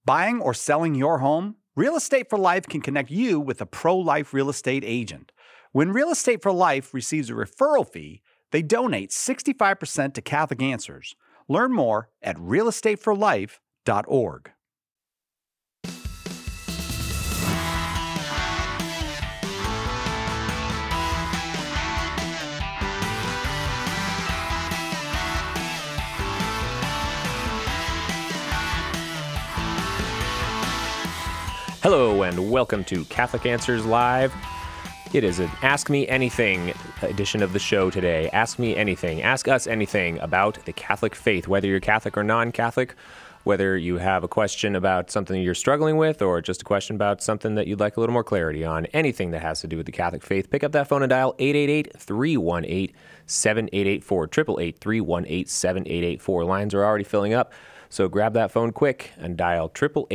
Buying or selling your home? Real Estate for Life can connect you with a pro-life real estate agent. When Real Estate for Life receives a referral fee, they donate 65% to Catholic Answers. Learn more at realestateforlife.org. Hello and welcome to Catholic Answers Live. It is an Ask Me Anything edition of the show today. Ask me anything. Ask us anything about the Catholic faith, whether you're Catholic or non-Catholic, whether you have a question about something you're struggling with or just a question about something that you'd like a little more clarity on, anything that has to do with the Catholic faith. Pick up that phone and dial 888-318-7884, 888-318-7884. Lines are already filling up. So grab that phone quick and dial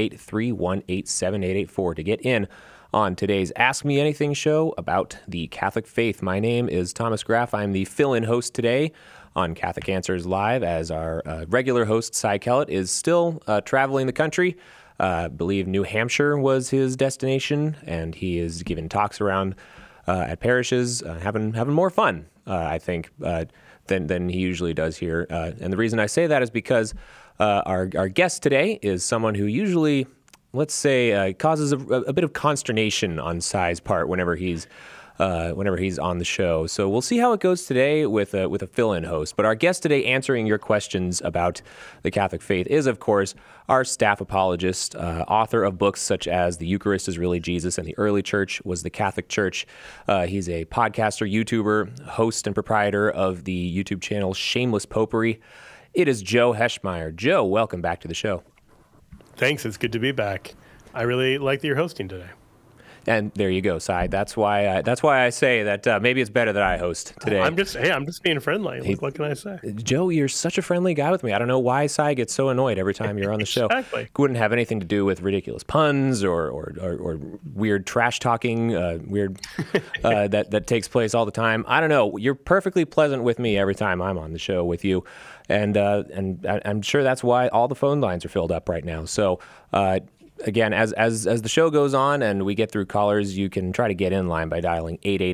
888-318-7884 to get in on today's Ask Me Anything show about the Catholic faith. My name is Thomas Graff. I'm the fill-in host today on Catholic Answers Live, as our regular host, Cy Kellett, is still traveling the country. I believe New Hampshire was his destination, and he is giving talks around at parishes, having more fun, I think, than he usually does here. And the reason I say that is because our guest today is someone who usually, let's say, causes a bit of consternation on Cy's part whenever he's on the show. So we'll see how it goes today with a fill-in host. But our guest today answering your questions about the Catholic faith is, of course, our staff apologist, author of books such as The Eucharist is Really Jesus and The Early Church Was the Catholic Church. He's a podcaster, YouTuber, host, and proprietor of the YouTube channel Shameless Popery. It is Joe Heschmeyer. Joe, welcome back to the show. Thanks. It's good to be back. I really like that you're hosting today. And there you go, Cy. That's why I say that maybe it's better that I host today. I'm just being friendly. What can I say? Joe, you're such a friendly guy with me. I don't know why Cy gets so annoyed every time you're on the show. Exactly. It wouldn't have anything to do with ridiculous puns or weird trash talking, that takes place all the time. I don't know. You're perfectly pleasant with me every time I'm on the show with you, and I'm sure that's why all the phone lines are filled up right now. So. Again, as the show goes on and we get through callers, you can try to get in line by dialing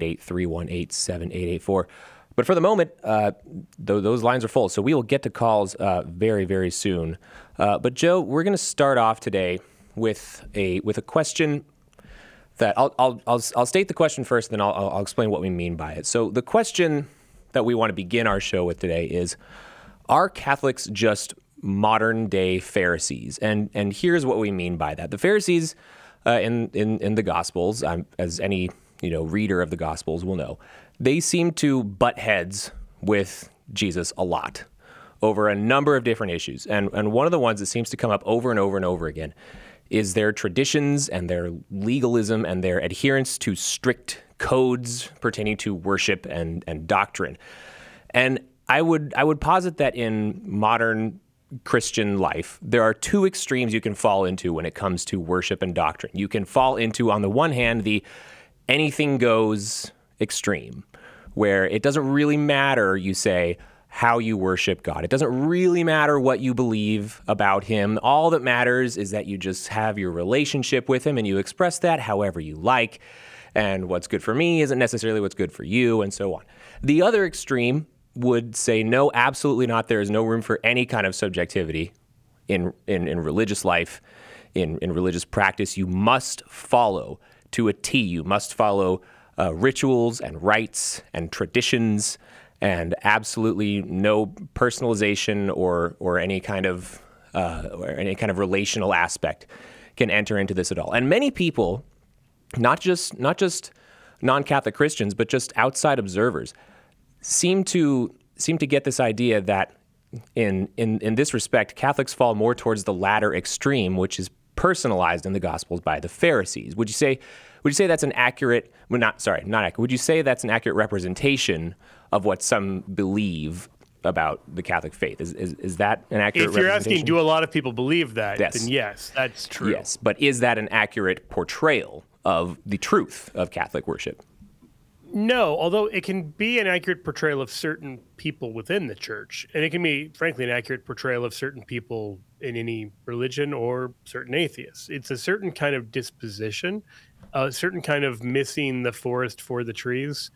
888-318-7884. But for the moment, those lines are full, so we will get to calls very, very soon. But Joe, we're going to start off today with a question that I'll state the question first, then I'll explain what we mean by it. So the question that we want to begin our show with today is: are Catholics just modern day Pharisees? And here's what we mean by that. The Pharisees in the Gospels, as any reader of the Gospels will know, they seem to butt heads with Jesus a lot over a number of different issues. And one of the ones that seems to come up over and over and over again is their traditions and their legalism and their adherence to strict codes pertaining to worship and doctrine. And I would posit that in modern Christian life, there are two extremes you can fall into when it comes to worship and doctrine. You can fall into, on the one hand, the anything goes extreme, where it doesn't really matter, you say, how you worship God. It doesn't really matter what you believe about him. All that matters is that you just have your relationship with him and you express that however you like. And what's good for me isn't necessarily what's good for you, and so on. The other extreme would say, no, absolutely not. There is no room for any kind of subjectivity in religious life, in religious practice. You must follow to a T. You must follow rituals and rites and traditions, and absolutely no personalization or any kind of relational aspect can enter into this at all. And many people, not just non-Catholic Christians, but just outside observers, seem to get this idea that in this respect, Catholics fall more towards the latter extreme, which is personalized in the Gospels by the Pharisees. Would you say that's an accurate? Well, not accurate. Would you say that's an accurate representation of what some believe about the Catholic faith? Is that an accurate representation? If you're asking, do a lot of people believe that? Yes. Then yes, that's true. Yes, but is that an accurate portrayal of the truth of Catholic worship? No, although it can be an accurate portrayal of certain people within the church, and it can be, frankly, an accurate portrayal of certain people in any religion or certain atheists. It's a certain kind of disposition, a certain kind of missing the forest for the trees.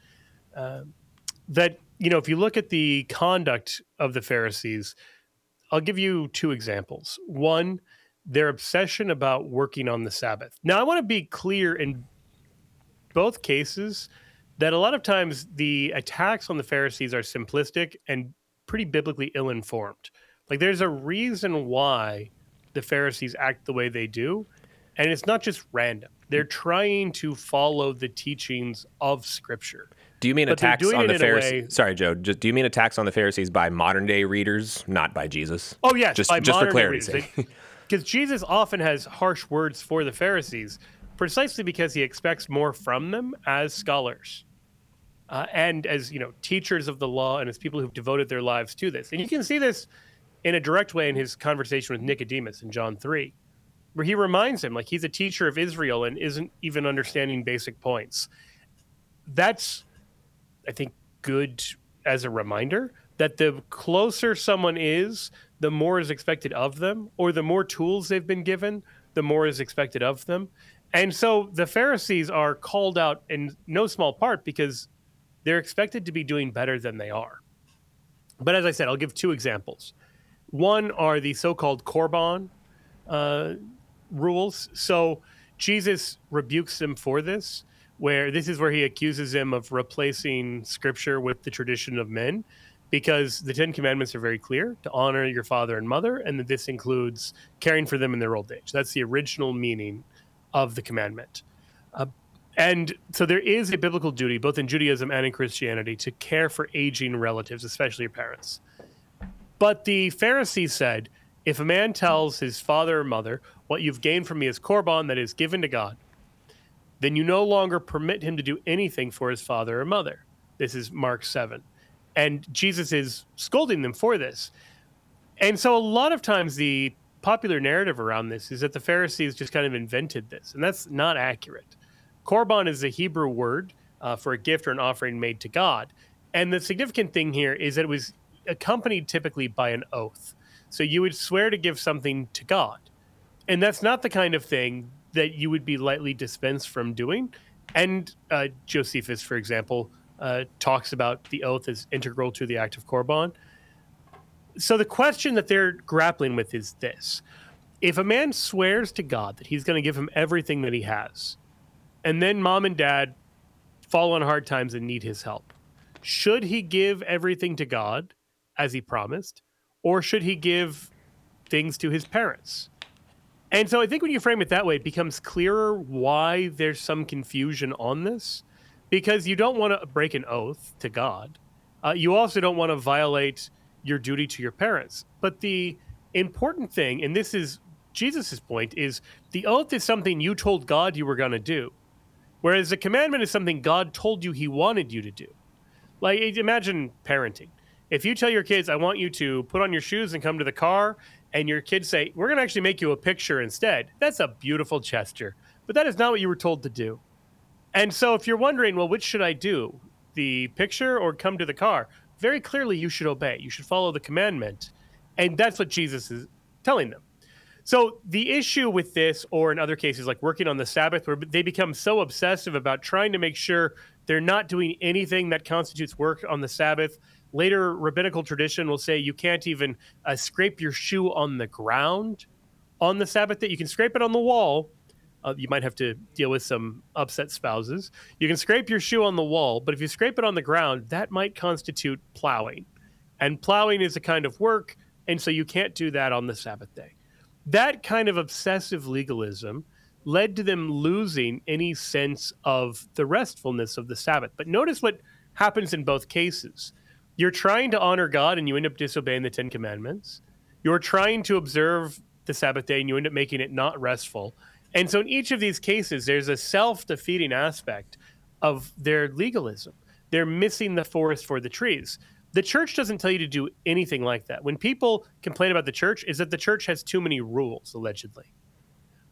That, if you look at the conduct of the Pharisees, I'll give you two examples. One, their obsession about working on the Sabbath. Now, I want to be clear in both cases that a lot of times the attacks on the Pharisees are simplistic and pretty biblically ill-informed. Like, there's a reason why the Pharisees act the way they do, and it's not just random. They're trying to follow the teachings of Scripture. Do you mean attacks on the Pharisees? Sorry, Joe. Do you mean attacks on the Pharisees by modern day readers, not by Jesus? Oh, yes. Just for clarity's sake. Because Jesus often has harsh words for the Pharisees, precisely because he expects more from them as scholars. And as teachers of the law, and as people who've devoted their lives to this. And you can see this in a direct way in his conversation with Nicodemus in John 3, where he reminds him, like, he's a teacher of Israel and isn't even understanding basic points. That's, I think, good as a reminder that the closer someone is, the more is expected of them, or the more tools they've been given, the more is expected of them. And so the Pharisees are called out in no small part because they're expected to be doing better than they are. But as I said, I'll give two examples. One are the so-called Korban rules. So Jesus rebukes them for this, where this is where he accuses them of replacing Scripture with the tradition of men, because the Ten Commandments are very clear to honor your father and mother, and that this includes caring for them in their old age. That's the original meaning of the commandment. And so there is a biblical duty, both in Judaism and in Christianity, to care for aging relatives, especially your parents. But the Pharisees said, if a man tells his father or mother, what you've gained from me is Korban, that is given to God, then you no longer permit him to do anything for his father or mother. This is Mark 7. And Jesus is scolding them for this. And so a lot of times the popular narrative around this is that the Pharisees just kind of invented this, and that's not accurate. Korban is a Hebrew word for a gift or an offering made to God. And the significant thing here is that it was accompanied typically by an oath. So you would swear to give something to God. And that's not the kind of thing that you would be lightly dispensed from doing. And Josephus, for example, talks about the oath as integral to the act of Korban. So the question that they're grappling with is this. If a man swears to God that he's going to give him everything that he has, and then mom and dad fall on hard times and need his help, should he give everything to God as he promised, or should he give things to his parents? And so I think when you frame it that way, it becomes clearer why there's some confusion on this, because you don't want to break an oath to God. You also don't want to violate your duty to your parents. But the important thing, and this is Jesus's point, is the oath is something you told God you were going to do, whereas the commandment is something God told you he wanted you to do. Like, imagine parenting. If you tell your kids, I want you to put on your shoes and come to the car, and your kids say, we're going to actually make you a picture instead, that's a beautiful gesture. But that is not what you were told to do. And so if you're wondering, well, which should I do? The picture or come to the car? Very clearly, you should obey. You should follow the commandment. And that's what Jesus is telling them. So the issue with this, or in other cases like working on the Sabbath, where they become so obsessive about trying to make sure they're not doing anything that constitutes work on the Sabbath. Later, rabbinical tradition will say you can't even scrape your shoe on the ground on the Sabbath day. You can scrape it on the wall. You might have to deal with some upset spouses. You can scrape your shoe on the wall, but if you scrape it on the ground, that might constitute plowing. And plowing is a kind of work, and so you can't do that on the Sabbath day. That kind of obsessive legalism led to them losing any sense of the restfulness of the Sabbath. But notice what happens in both cases. You're trying to honor God, and you end up disobeying the Ten Commandments. You're trying to observe the Sabbath day, and you end up making it not restful. And so in each of these cases, there's a self-defeating aspect of their legalism. They're missing the forest for the trees. The church doesn't tell you to do anything like that. When people complain about the church, is that the church has too many rules, allegedly.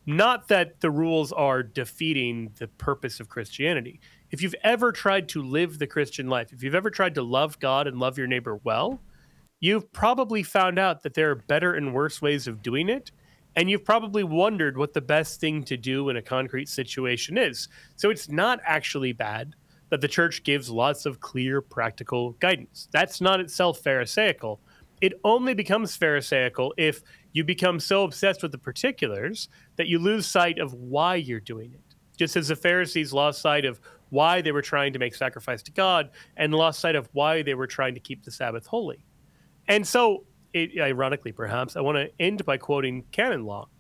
Not that the rules are defeating the purpose of Christianity. If you've ever tried to live the Christian life, if you've ever tried to love God and love your neighbor well, you've probably found out that there are better and worse ways of doing it. And you've probably wondered what the best thing to do in a concrete situation is. So it's not actually bad that the church gives lots of clear, practical guidance. That's not itself Pharisaical. It only becomes Pharisaical if you become so obsessed with the particulars that you lose sight of why you're doing it. Just as the Pharisees lost sight of why they were trying to make sacrifice to God and lost sight of why they were trying to keep the Sabbath holy. And so, ironically perhaps, I want to end by quoting canon law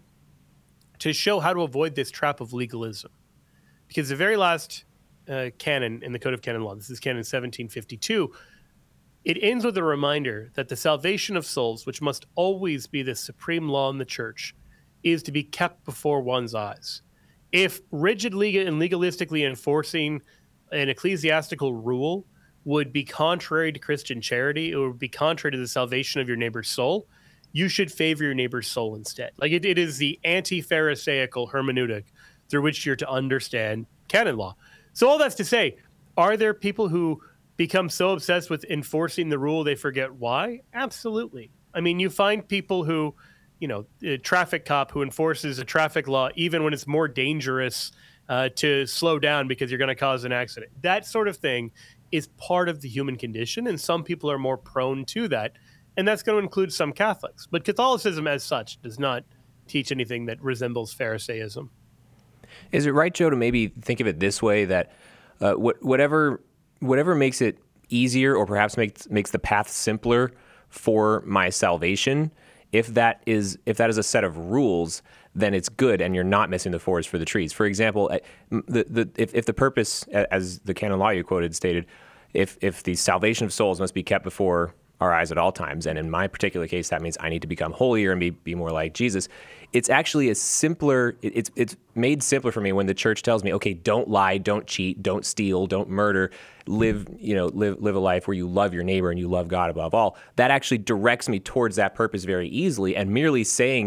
to show how to avoid this trap of legalism. Because the very last canon in the Code of Canon Law, this is canon 1752, it ends with a reminder that the salvation of souls, which must always be the supreme law in the church, is to be kept before one's eyes. If rigidly and legalistically enforcing an ecclesiastical rule would be contrary to Christian charity, it would be contrary to the salvation of your neighbor's soul, you should favor your neighbor's soul instead. Like it is the anti-Pharisaical hermeneutic through which you're to understand canon law. So all that's to say, are there people who become so obsessed with enforcing the rule they forget why? Absolutely. I mean, you find people who, a traffic cop who enforces a traffic law even when it's more dangerous to slow down because you're going to cause an accident. That sort of thing is part of the human condition, and some people are more prone to that, and that's going to include some Catholics. But Catholicism as such does not teach anything that resembles Pharisaism. Is it right, Joe, to maybe think of it this way, that whatever makes it easier or perhaps makes the path simpler for my salvation, if that is a set of rules, then it's good and you're not missing the forest for the trees. For example, if the purpose, as the canon law you quoted stated, if the salvation of souls must be kept before our eyes at all times, and in my particular case, that means I need to become holier and be more like Jesus. It's actually it's made simpler for me when the church tells me, okay, don't lie, don't cheat, don't steal, don't murder, live a life where you love your neighbor and you love God above all. That actually directs me towards that purpose very easily, and merely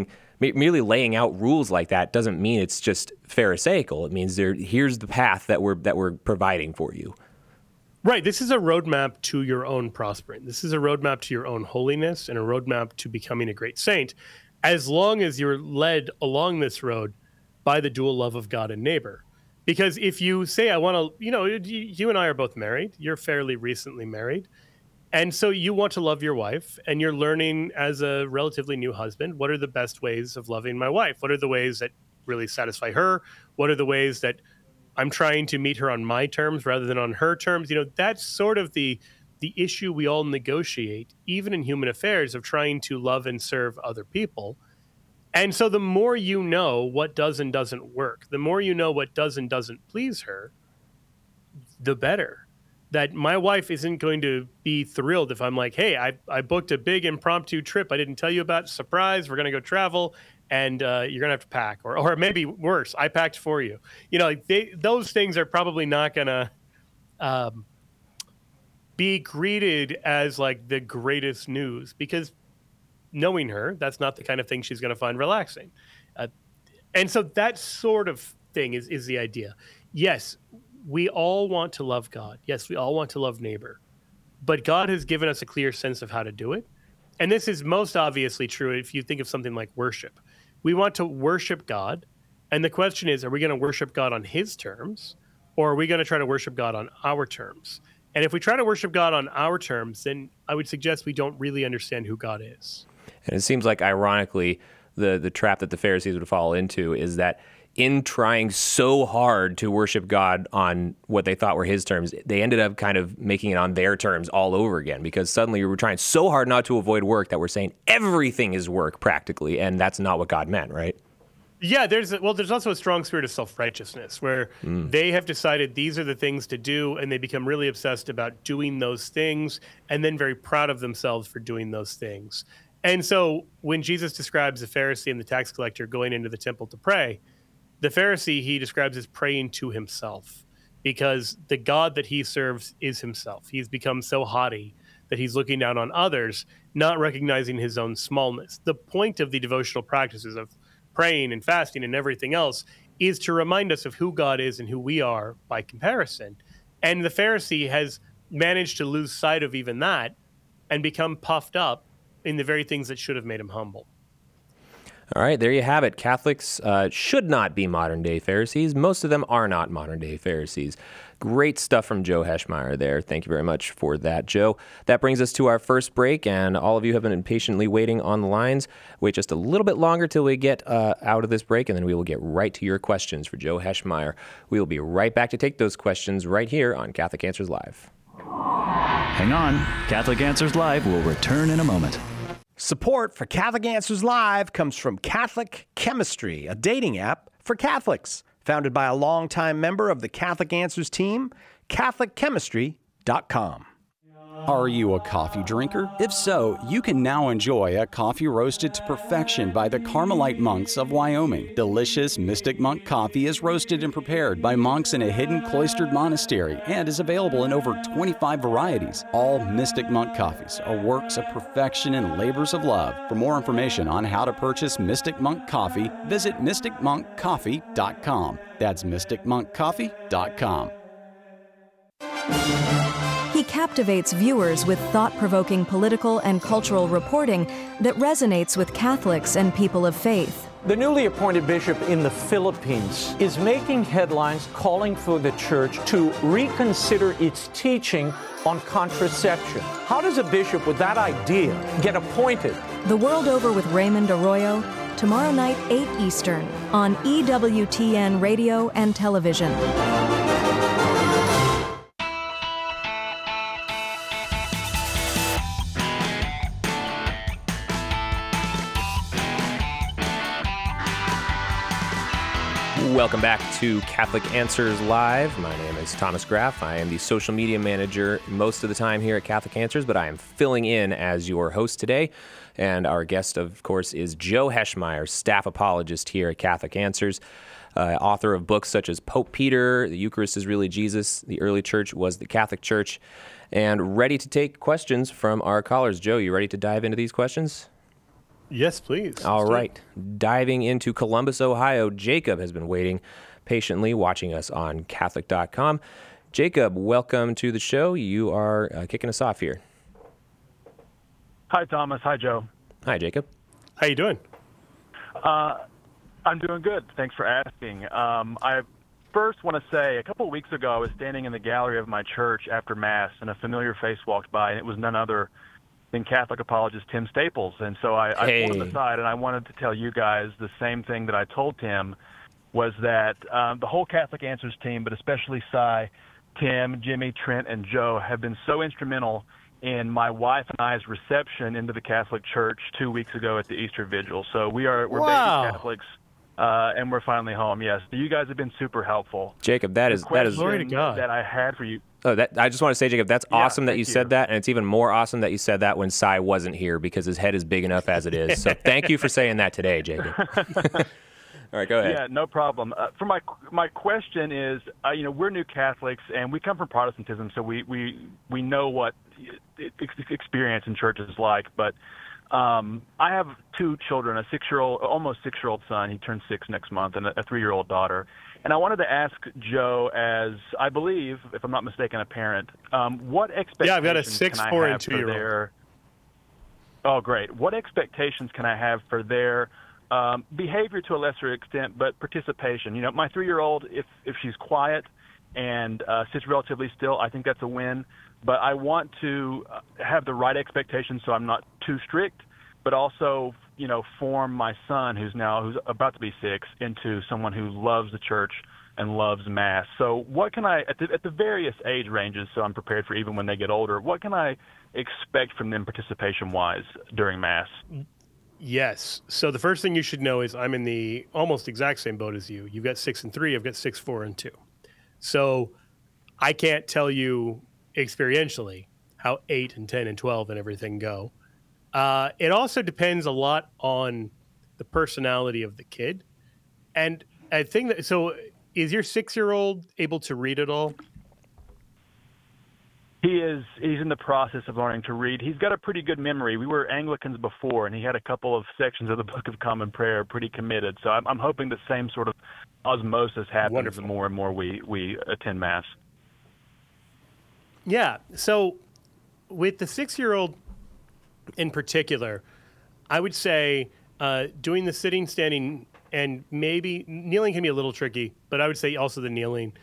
laying out rules like that doesn't mean it's just Pharisaical. It means here's the path that we're providing for you. Right. This is a roadmap to your own prospering. This is a roadmap to your own holiness and a roadmap to becoming a great saint, as long as you're led along this road by the dual love of God and neighbor. Because if you say, I want to, you and I are both married. You're fairly recently married. And so you want to love your wife, and you're learning as a relatively new husband, what are the best ways of loving my wife? What are the ways that really satisfy her? What are the ways that I'm trying to meet her on my terms rather than on her terms? That's sort of the issue we all negotiate, even in human affairs, of trying to love and serve other people. And so the more you know what does and doesn't work, the more you know what does and doesn't please her, the better. That my wife isn't going to be thrilled if I'm like, hey, I booked a big impromptu trip I didn't tell you about. Surprise, we're going to go travel, and you're going to have to pack. Or maybe worse, I packed for you. Those things are probably not going to be greeted as like the greatest news, because knowing her, that's not the kind of thing she's going to find relaxing. And so that sort of thing is the idea. Yes, we all want to love God. Yes, we all want to love neighbor. But God has given us a clear sense of how to do it. And this is most obviously true if you think of something like worship. We want to worship God. And the question is, are we going to worship God on his terms, or are we going to try to worship God on our terms? And if we try to worship God on our terms, then I would suggest we don't really understand who God is. And it seems like, ironically, the trap that the Pharisees would fall into is that in trying so hard to worship God on what they thought were his terms, they ended up kind of making it on their terms all over again, because suddenly we were trying so hard not to avoid work that we're saying everything is work practically, and that's not what God meant, right? Yeah, there's also a strong spirit of self-righteousness where they have decided these are the things to do, and they become really obsessed about doing those things and then very proud of themselves for doing those things. And so when Jesus describes the Pharisee and the tax collector going into the temple to pray, the Pharisee he describes as praying to himself, because the God that he serves is himself. He's become so haughty that he's looking down on others, not recognizing his own smallness. The point of the devotional practices of praying and fasting and everything else is to remind us of who God is and who we are by comparison. And the Pharisee has managed to lose sight of even that and become puffed up in the very things that should have made him humble. All right, there you have it. Catholics should not be modern-day Pharisees. Most of them are not modern-day Pharisees. Great stuff from Joe Heschmeyer there. Thank you very much for that, Joe. That brings us to our first break, and all of you have been impatiently waiting on the lines. Wait just a little bit longer till we get out of this break, and then we will get right to your questions for Joe Heschmeyer. We will be right back to take those questions right here on Catholic Answers Live. Hang on. Catholic Answers Live will return in a moment. Support for Catholic Answers Live comes from Catholic Chemistry, a dating app for Catholics. Founded by a longtime member of the Catholic Answers team, CatholicChemistry.com. Are you a coffee drinker? If so, you can now enjoy a coffee roasted to perfection by the Carmelite monks of Wyoming. Delicious Mystic Monk coffee is roasted and prepared by monks in a hidden cloistered monastery and is available in over 25 varieties. All Mystic Monk coffees are works of perfection and labors of love. For more information on how to purchase Mystic Monk coffee, visit mysticmonkcoffee.com. That's mysticmonkcoffee.com. He captivates viewers with thought-provoking political and cultural reporting that resonates with Catholics and people of faith. The newly appointed bishop in the Philippines is making headlines calling for the church to reconsider its teaching on contraception. How does a bishop with that idea get appointed? The World Over with Raymond Arroyo, tomorrow night, 8 Eastern, on EWTN Radio and Television. Welcome back to Catholic Answers Live. My name is Thomas Graff. I am the social media manager most of the time here at Catholic Answers, but I am filling in as your host today. And our guest, of course, is Joe Heschmeyer, staff apologist here at Catholic Answers, author of books such as Pope Peter, The Eucharist is Really Jesus, The Early Church Was the Catholic Church, and ready to take questions from our callers. Joe, you ready to dive into these questions? Yes, please. All right. Diving into Columbus, Ohio, Jacob has been waiting patiently, watching us on Catholic.com. Jacob, welcome to the show. You are kicking us off here. Hi, Thomas. Hi, Joe. Hi, Jacob. How you doing? I'm doing good. Thanks for asking. I first want to say, a couple of weeks ago, I was standing in the gallery of my church after Mass, and a familiar face walked by, and it was none other than Catholic apologist Tim Staples. And so I pulled him aside, and I wanted to tell you guys the same thing that I told Tim, was that the whole Catholic Answers team, but especially Cy, Tim, Jimmy, Trent, and Joe, have been so instrumental in my wife and I's reception into the Catholic Church 2 weeks ago at the Easter Vigil. So we're baby Catholics, and we're finally home. Yes, you guys have been super helpful. Jacob, that is glory to God that I had for you. Oh, I just want to say, Jacob, that's awesome that you said that, and it's even more awesome that you said that when Cy wasn't here, because his head is big enough as it is. So thank you for saying that today, Jacob. All right, go ahead. Yeah, no problem. For my question is, we're new Catholics, and we come from Protestantism, so we know what experience in church is like. But I have two children, almost 6-year-old son. He turns 6 next month, and a 3-year-old daughter. And I wanted to ask Joe, as I believe, if I'm not mistaken, a parent, what expectations I've got a 6, 4, and 2-year-old. Oh, great. What expectations can I have for their behavior to a lesser extent, but participation? My 3-year-old, if she's quiet and sits relatively still, I think that's a win. But I want to have the right expectations so I'm not too strict, but also form my son, who's about to be 6, into someone who loves the church and loves Mass. So what can I, at the various age ranges, so I'm prepared for even when they get older, what can I expect from them participation-wise during Mass? Yes. So the first thing you should know is I'm in the almost exact same boat as you. You've got 6 and 3, I've got 6, 4, and 2. So I can't tell you experientially how 8 and 10 and 12 and everything go. It also depends a lot on the personality of the kid. And I think so is your 6-year-old able to read at all? He's in the process of learning to read. He's got a pretty good memory. We were Anglicans before, and he had a couple of sections of the Book of Common Prayer pretty committed. So I'm hoping the same sort of osmosis happens the more and more we attend Mass. Yeah. So with the 6-year-old in particular, I would say doing the sitting, standing, and maybe kneeling can be a little tricky, but I would say also the kneeling.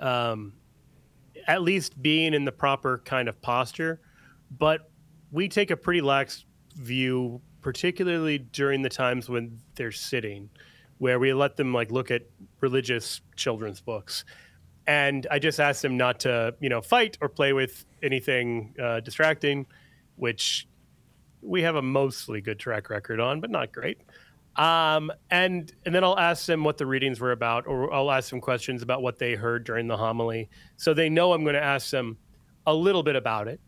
At least being in the proper kind of posture. But we take a pretty lax view, particularly during the times when they're sitting, where we let them look at religious children's books. And I just ask them not to, fight or play with anything distracting, which we have a mostly good track record on, but not great. And then I'll ask them what the readings were about, or I'll ask them questions about what they heard during the homily. So they know I'm going to ask them a little bit about it.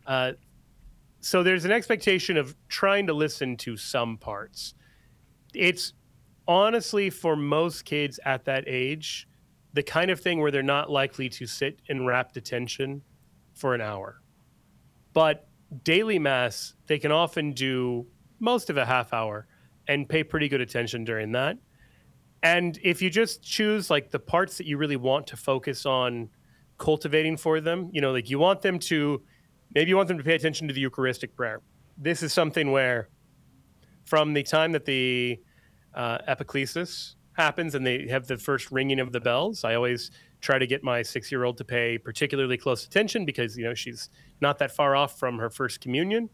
So there's an expectation of trying to listen to some parts. It's honestly, for most kids at that age, the kind of thing where they're not likely to sit in rapt attention for an hour. But daily Mass, they can often do most of a half hour and pay pretty good attention during that. And if you just choose the parts that you really want to focus on cultivating for them, you want them to pay attention to the Eucharistic prayer. This is something where from the time that the epiclesis happens and they have the first ringing of the bells, I always try to get my 6-year-old to pay particularly close attention because, she's not that far off from her first communion,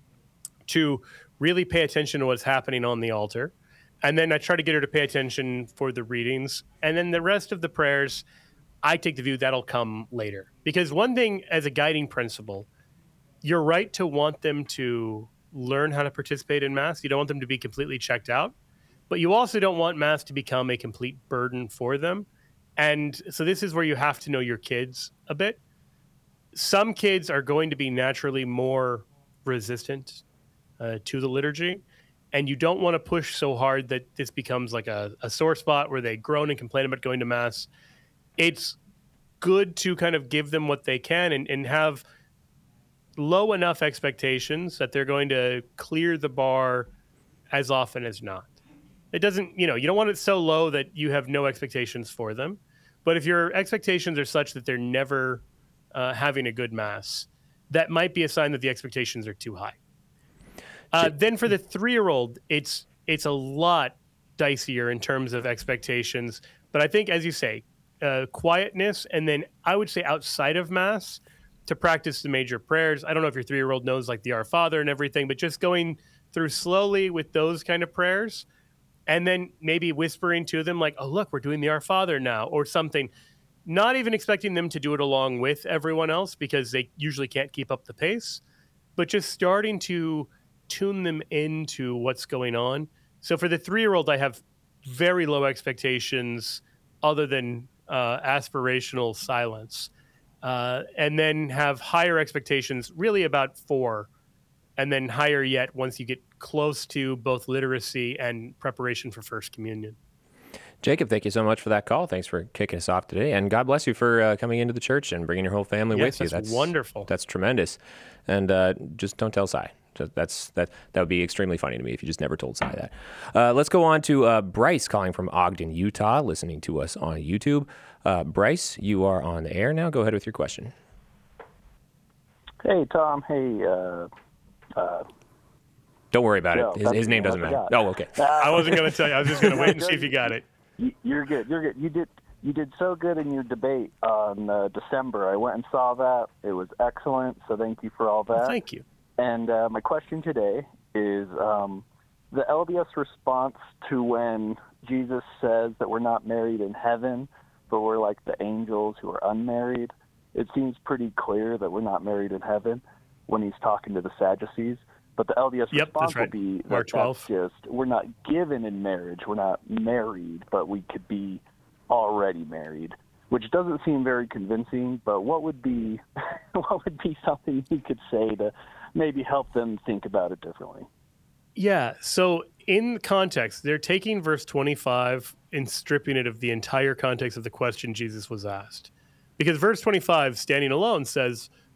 to really pay attention to what's happening on the altar. And then I try to get her to pay attention for the readings. And then the rest of the prayers, I take the view that'll come later. Because one thing as a guiding principle, you're right to want them to learn how to participate in Mass. You don't want them to be completely checked out. But you also don't want Mass to become a complete burden for them. And so this is where you have to know your kids a bit. Some kids are going to be naturally more resistant to the liturgy, and you don't want to push so hard that this becomes a sore spot where they groan and complain about going to Mass. It's good to kind of give them what they can and have low enough expectations that they're going to clear the bar as often as not. It doesn't, you don't want it so low that you have no expectations for them. But if your expectations are such that they're never having a good Mass, that might be a sign that the expectations are too high. Then for the 3-year-old, it's a lot dicier in terms of expectations. But I think, as you say, quietness, and then I would say outside of Mass to practice the major prayers. I don't know if your 3-year-old knows the Our Father and everything, but just going through slowly with those kind of prayers, and then maybe whispering to them oh, look, we're doing the Our Father now, or something. Not even expecting them to do it along with everyone else because they usually can't keep up the pace, but just starting to tune them into what's going on. So for the 3-year-old, I have very low expectations other than aspirational silence, and then have higher expectations really about 4, and then higher yet once you get close to both literacy and preparation for First Communion. Jacob, thank you so much for that call. Thanks for kicking us off today. And God bless you for coming into the church and bringing your whole family with you. That's wonderful. That's tremendous. And just don't tell Cy. That would be extremely funny to me if you just never told Cy that. Let's go on to Bryce calling from Ogden, Utah, listening to us on YouTube. Bryce, you are on the air now. Go ahead with your question. Hey, Tom. Hey, don't worry about Joe, it. His name doesn't matter. Oh, okay. I wasn't going to tell you. I was just going to wait and see if you got it. You're good. You did so good in your debate on December. I went and saw that. It was excellent. So thank you for all that. Well, thank you. And my question today is the LDS response to when Jesus says that we're not married in heaven, but we're like the angels who are unmarried. It seems pretty clear that we're not married in heaven when he's talking to the Sadducees. But the LDS response will be that that's just, we're not given in marriage. We're not married, but we could be already married, which doesn't seem very convincing. But what would be something you could say to maybe help them think about it differently? Yeah, so in context, they're taking verse 25 and stripping it of the entire context of the question Jesus was asked. Because verse 25, standing alone, says,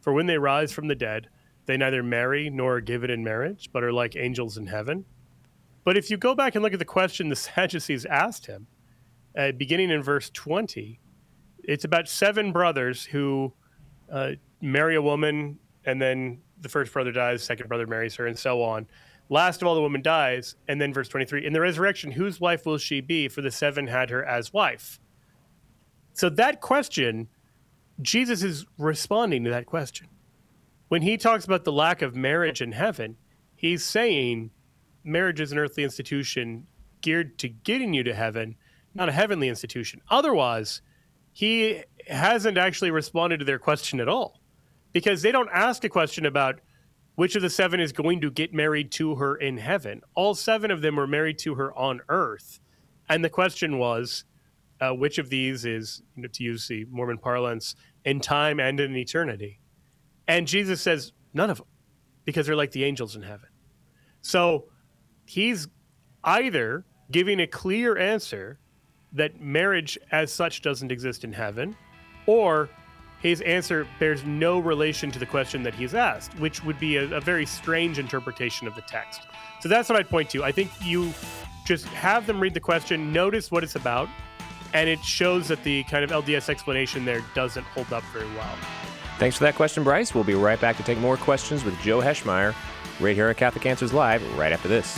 For when they rise from the dead, they neither marry nor are given in marriage, but are like angels in heaven. But if you go back and look at the question the Sadducees asked him, beginning in verse 20, it's about 7 brothers who marry a woman, and then the first brother dies, second brother marries her, and so on. Last of all, the woman dies, and then verse 23, in the resurrection, whose wife will she be? For the 7 had her as wife. So that question, Jesus is responding to that question. When he talks about the lack of marriage in heaven, he's saying marriage is an earthly institution geared to getting you to heaven, not a heavenly institution. Otherwise, he hasn't actually responded to their question at all, because they don't ask a question about which of the 7 is going to get married to her in heaven. All 7 of them were married to her on earth. And the question was, which of these is, to use the Mormon parlance, in time and in eternity? And Jesus says, none of them, because they're like the angels in heaven. So he's either giving a clear answer that marriage as such doesn't exist in heaven, or his answer bears no relation to the question that he's asked, which would be a very strange interpretation of the text. So that's what I'd point to. I think you just have them read the question, notice what it's about, and it shows that the kind of LDS explanation there doesn't hold up very well. Thanks for that question, Bryce. We'll be right back to take more questions with Joe Heschmeyer right here at Catholic Answers Live right after this.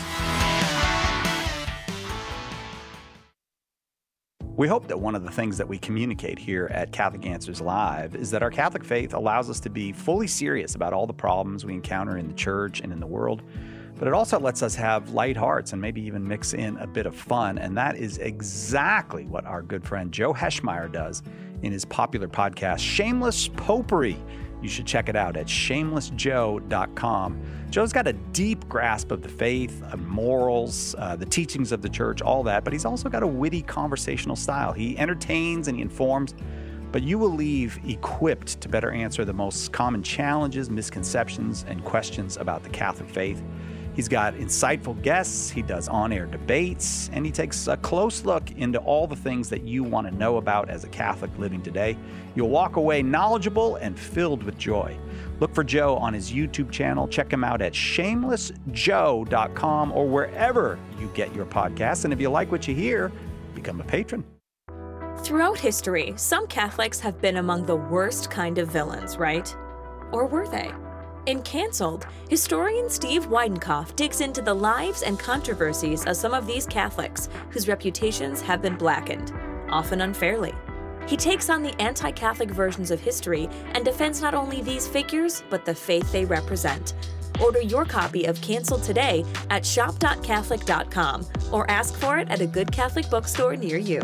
We hope that one of the things that we communicate here at Catholic Answers Live is that our Catholic faith allows us to be fully serious about all the problems we encounter in the church and in the world, but it also lets us have light hearts and maybe even mix in a bit of fun, and that is exactly what our good friend Joe Heschmeyer does in his popular podcast, Shameless Popery. You should check it out at shamelessjoe.com. Joe's got a deep grasp of the faith, morals, the teachings of the church, all that, but he's also got a witty conversational style. He entertains and he informs, but you will leave equipped to better answer the most common challenges, misconceptions, and questions about the Catholic faith. He's got insightful guests, he does on-air debates, and he takes a close look into all the things that you want to know about as a Catholic living today. You'll walk away knowledgeable and filled with joy. Look for Joe on his YouTube channel. Check him out at shamelessjoe.com or wherever you get your podcasts. And if you like what you hear, become a patron. Throughout history, some Catholics have been among the worst kind of villains, right? Or were they? In Cancelled, historian Steve Weidenkopf digs into the lives and controversies of some of these Catholics whose reputations have been blackened, often unfairly. He takes on the anti-Catholic versions of history and defends not only these figures, but the faith they represent. Order your copy of Cancelled today at shop.catholic.com or ask for it at a good Catholic bookstore near you.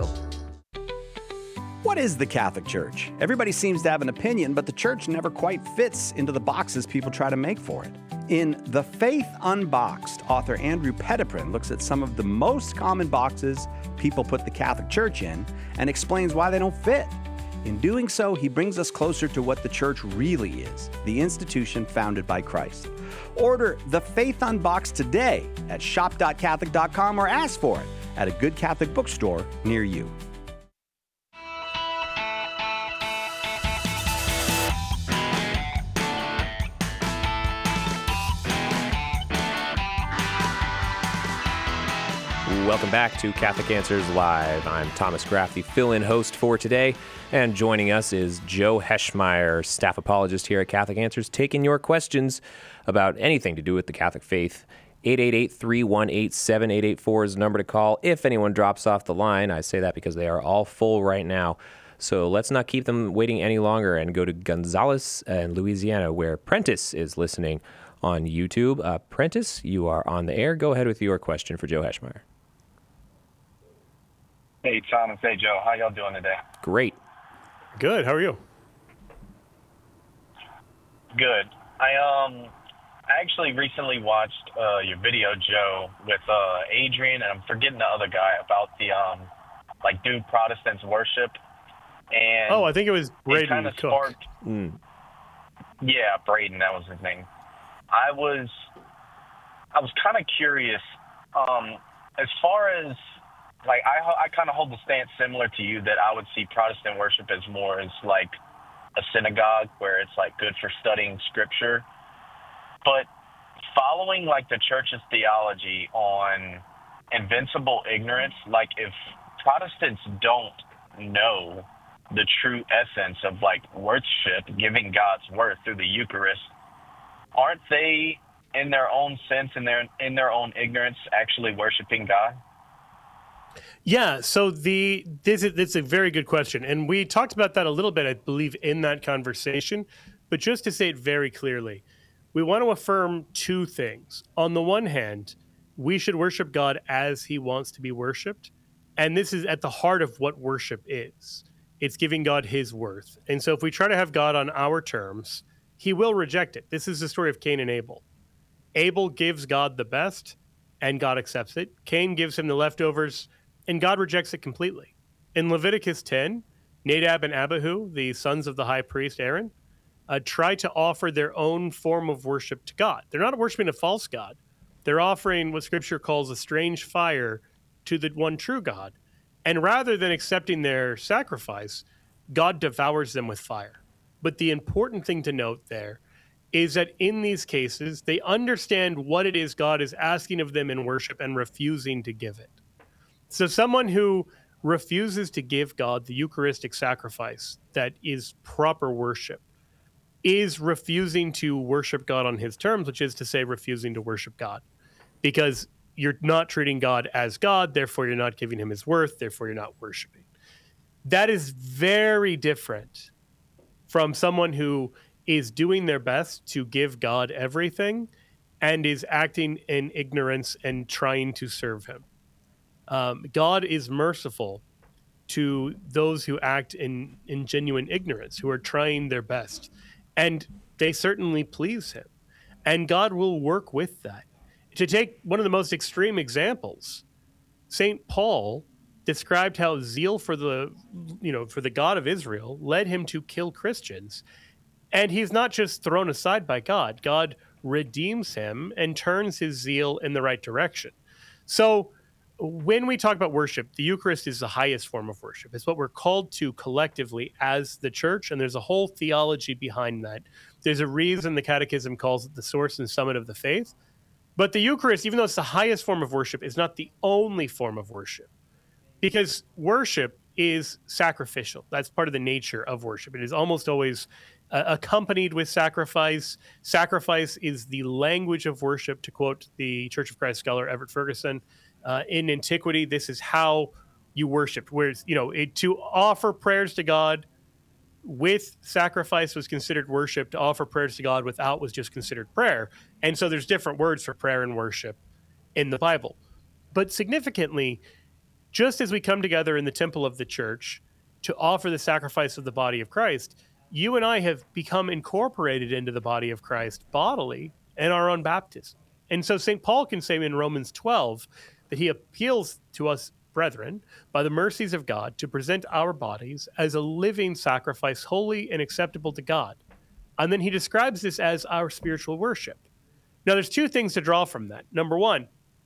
What is the Catholic Church? Everybody seems to have an opinion, but the church never quite fits into the boxes people try to make for it. In The Faith Unboxed, author Andrew Petiprin looks at some of the most common boxes people put the Catholic Church in and explains why they don't fit. In doing so, he brings us closer to what the church really is, the institution founded by Christ. Order The Faith Unboxed today at shop.catholic.com or ask for it at a good Catholic bookstore near you. Welcome back to Catholic Answers Live. I'm Thomas Graff, the fill-in host for today, and joining us is Joe Heschmeyer, staff apologist here at Catholic Answers, taking your questions about anything to do with the Catholic faith. 888-318-7884 is the number to call. If anyone drops off the line, I say that because they are all full right now. So let's not keep them waiting any longer and go to Gonzales and Louisiana, where Prentice is listening on YouTube. Prentice, you are on the air. Go ahead with your question for Joe Heschmeyer. Hey, Thomas. Hey, Joe. How y'all doing today? Great. Good. How are you? Good. I actually recently watched your video, Joe, with Adrian, and I'm forgetting the other guy about the do Protestants worship. And I think it was Braden kind of Cook. Yeah, Braden. That was his name. I was kind of curious, as far as. I kind of hold the stance similar to you that I would see Protestant worship as more as a synagogue where it's like good for studying scripture. But following like the church's theology on invincible ignorance, like if Protestants don't know the true essence of like worship, giving God's worth through the Eucharist, aren't they in their own sense, in their own ignorance, actually worshiping God? Yeah, so this is a very good question. And we talked about that a little bit, I believe, in that conversation. But just to say it very clearly, we want to affirm two things. On the one hand, we should worship God as he wants to be worshiped. And this is at the heart of what worship is. It's giving God his worth. And so if we try to have God on our terms, he will reject it. This is the story of Cain and Abel. Abel gives God the best, and God accepts it. Cain gives him the leftovers, and God rejects it completely. In Leviticus 10, Nadab and Abihu, the sons of the high priest Aaron, try to offer their own form of worship to God. They're not worshiping a false God. They're offering what Scripture calls a strange fire to the one true God. And rather than accepting their sacrifice, God devours them with fire. But the important thing to note there is that in these cases, they understand what it is God is asking of them in worship and refusing to give it. So someone who refuses to give God the Eucharistic sacrifice that is proper worship is refusing to worship God on his terms, which is to say refusing to worship God. Because you're not treating God as God, therefore you're not giving him his worth, therefore you're not worshiping. That is very different from someone who is doing their best to give God everything and is acting in ignorance and trying to serve him. God is merciful to those who act in genuine ignorance, who are trying their best. And they certainly please him. And God will work with that. To take one of the most extreme examples, St. Paul described how zeal for the God of Israel led him to kill Christians. And he's not just thrown aside by God. God redeems him and turns his zeal in the right direction. So when we talk about worship, the Eucharist is the highest form of worship. It's what we're called to collectively as the church, and there's a whole theology behind that. There's a reason the Catechism calls it the source and summit of the faith. But the Eucharist, even though it's the highest form of worship, is not the only form of worship. Because worship is sacrificial. That's part of the nature of worship. It is almost always accompanied with sacrifice. Sacrifice is the language of worship, to quote the Church of Christ scholar Everett Ferguson. In antiquity, this is how you worshiped. Whereas, to offer prayers to God with sacrifice was considered worship. To offer prayers to God without was just considered prayer. And so there's different words for prayer and worship in the Bible. But significantly, just as we come together in the temple of the church to offer the sacrifice of the body of Christ, you and I have become incorporated into the body of Christ bodily in our own baptism. And so St. Paul can say in Romans 12 that he appeals to us, brethren, by the mercies of God, to present our bodies as a living sacrifice, holy and acceptable to God. And then he describes this as our spiritual worship. Now, there's two things to draw from that. Number one,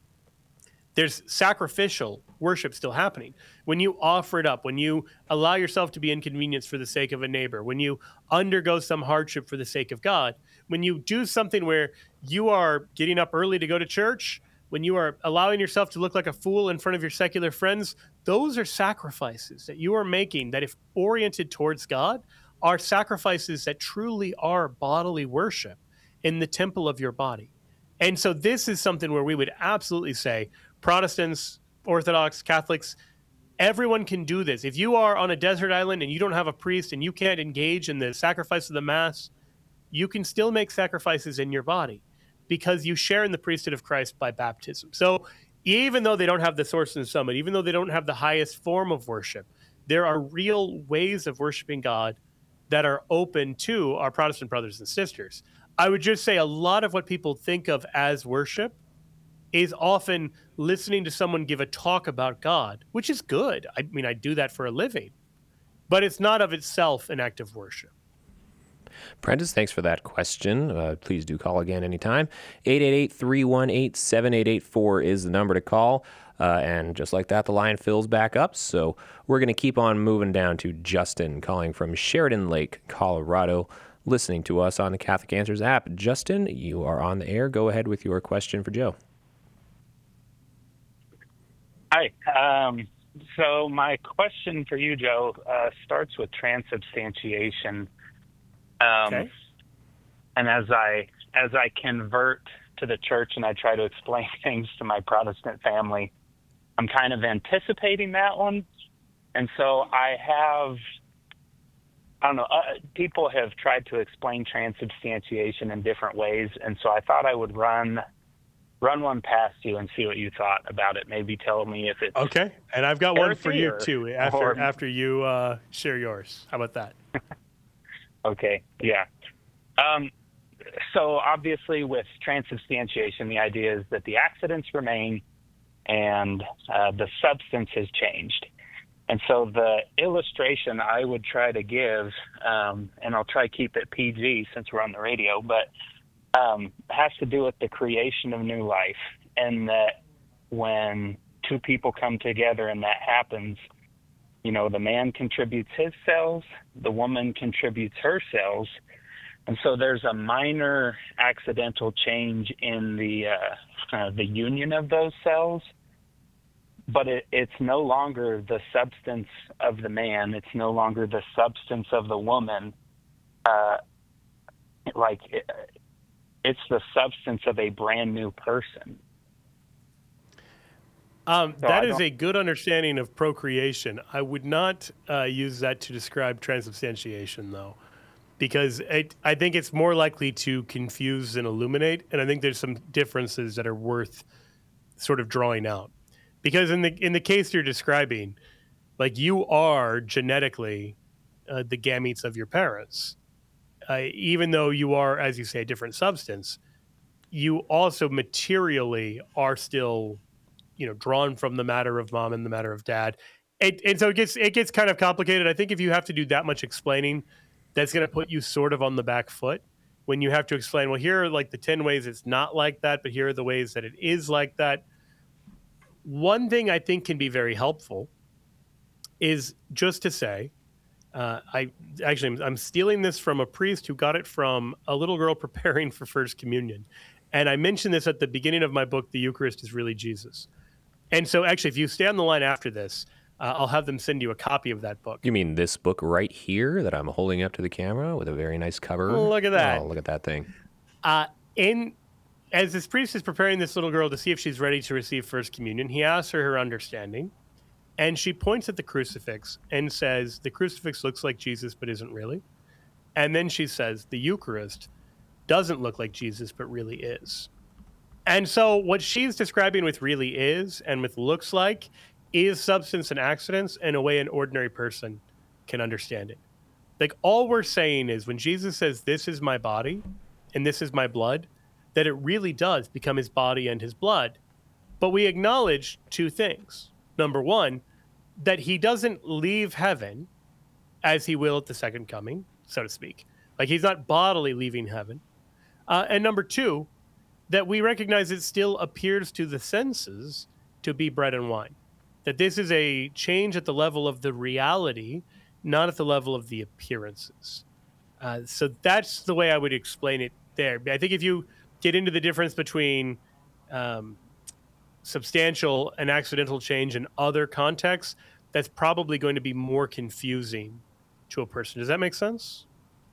there's sacrificial worship still happening. When you offer it up, when you allow yourself to be inconvenienced for the sake of a neighbor, when you undergo some hardship for the sake of God, when you do something where you are getting up early to go to church, when you are allowing yourself to look like a fool in front of your secular friends, those are sacrifices that you are making that, if oriented towards God, are sacrifices that truly are bodily worship in the temple of your body. And so this is something where we would absolutely say Protestants, Orthodox, Catholics, everyone can do this. If you are on a desert island and you don't have a priest and you can't engage in the sacrifice of the Mass, you can still make sacrifices in your body because you share in the priesthood of Christ by baptism. So even though they don't have the source and summit, even though they don't have the highest form of worship, there are real ways of worshiping God that are open to our Protestant brothers and sisters. I would just say a lot of what people think of as worship is often listening to someone give a talk about God, which is good. I mean, I do that for a living, but it's not of itself an act of worship. Prentice, thanks for that question. Please do call again anytime. 888-318-7884 is the number to call. And just like that, the line fills back up. So we're going to keep on moving down to Justin, calling from Sheridan Lake, Colorado, listening to us on the Catholic Answers app. Justin, you are on the air. Go ahead with your question for Joe. Hi. So my question for you, Joe, starts with transubstantiation. Okay. And as I convert to the church and I try to explain things to my Protestant family, I'm kind of anticipating that one. And so I don't know, people have tried to explain transubstantiation in different ways. And so I thought I would run one past you and see what you thought about it. Maybe tell me if it's okay. And I've got one for you or, too. After you share yours. How about that? Okay. Yeah. So obviously with transubstantiation, the idea is that the accidents remain and the substance has changed. And so the illustration I would try to give, and I'll try to keep it PG since we're on the radio, but has to do with the creation of new life. And that when two people come together and that happens, you know, the man contributes his cells, the woman contributes her cells. And so there's a minor accidental change in the union of those cells, but it's no longer the substance of the man. It's no longer the substance of the woman. It's the substance of a brand new person. That is a good understanding of procreation. I would not use that to describe transubstantiation, though, because I think it's more likely to confuse and illuminate, and I think there's some differences that are worth sort of drawing out. Because in the case you're describing, like, you are genetically the gametes of your parents. Even though you are, as you say, a different substance, you also materially are still, you know, drawn from the matter of mom and the matter of dad. And so it gets kind of complicated. I think if you have to do that much explaining, that's going to put you sort of on the back foot when you have to explain, well, here are like the 10 ways it's not like that, but here are the ways that it is like that. One thing I think can be very helpful is just to say, I'm stealing this from a priest who got it from a little girl preparing for First Communion. And I mentioned this at the beginning of my book, The Eucharist is Really Jesus. And so actually, if you stay on the line after this, I'll have them send you a copy of that book. You mean this book right here that I'm holding up to the camera with a very nice cover? Look at that. Oh, look at that thing. As this priest is preparing this little girl to see if she's ready to receive First Communion, he asks her understanding. And she points at the crucifix and says, the crucifix looks like Jesus, but isn't really. And then she says, the Eucharist doesn't look like Jesus, but really is. And so what she's describing with really is and with looks like is substance and accidents in a way an ordinary person can understand it. Like, all we're saying is when Jesus says, this is my body and this is my blood, that it really does become his body and his blood. But we acknowledge two things. Number one, that he doesn't leave heaven as he will at the second coming, so to speak. Like, he's not bodily leaving heaven. And number two, that we recognize it still appears to the senses to be bread and wine. That this is a change at the level of the reality, not at the level of the appearances. So that's the way I would explain it there. I think if you get into the difference between substantial and accidental change in other contexts, that's probably going to be more confusing to a person. Does that make sense?